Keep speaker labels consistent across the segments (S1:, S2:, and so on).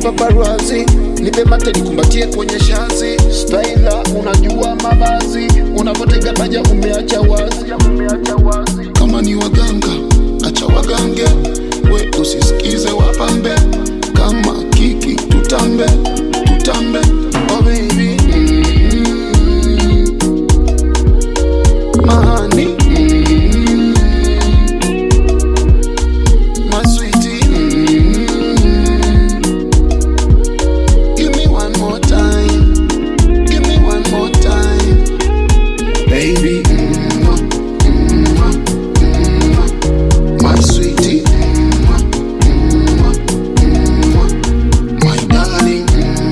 S1: paparazzi, nipe mate nikumbatie kwenye shazi. Styler unajua mavazi, unapotega paja umeacha wazi. Kama ni waganga, acha wagange, we usisikize wapambe. Kama kiki tutambe, tutambe, oh baby. Mahani, my sweetie. Give me one more time, give me one more time, baby. My sweetie, my darling.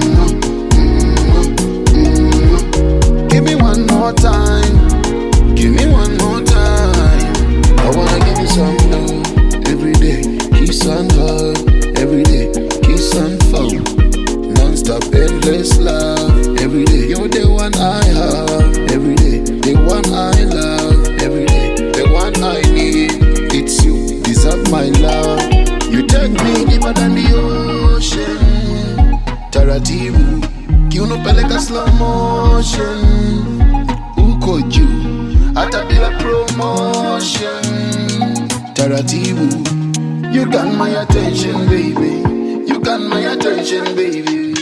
S1: Give me one more time, give me one more time. I wanna give you some love every day, kiss and hug every day, kiss and fold, non-stop endless love every day. You're the one I have every day, the one I love every day, the one I need. It's you, deserve my love. You take me deeper than the ocean. Taratibu, kiuno peleka slow motion. Uko juu, hata bila promotion. Taratibu, you got my attention, baby. You got my attention, baby.